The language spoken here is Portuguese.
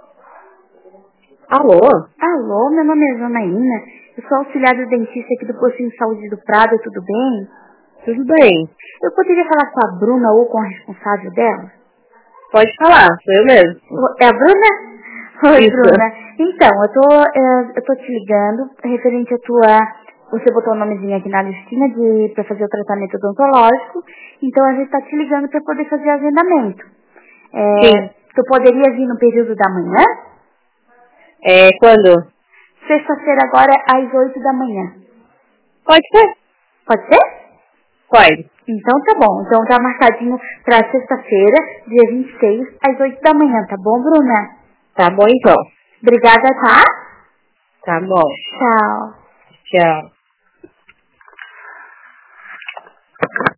Alô? Alô, meu nome é Janaína. Eu sou auxiliar do dentista aqui do Postinho de Saúde do Prado, tudo bem? Tudo bem. Eu poderia falar com a Bruna ou com a responsável dela? Pode falar, sou eu mesmo. É a Bruna? Oi, Isso. Bruna. Então, eu tô te ligando referente a Você botou o nomezinho aqui na listinha pra fazer o tratamento odontológico. Então, a gente tá te ligando pra poder fazer agendamento. Sim. Tu poderia vir no período da manhã? Quando? Sexta-feira agora, às 8 da manhã. Pode ser? Pode ser? Pode. Então tá bom. Então tá marcadinho pra sexta-feira, dia 26, às 8 da manhã, tá bom, Bruna? Tá bom então. Obrigada, tá? Tá bom. Tchau. Tchau.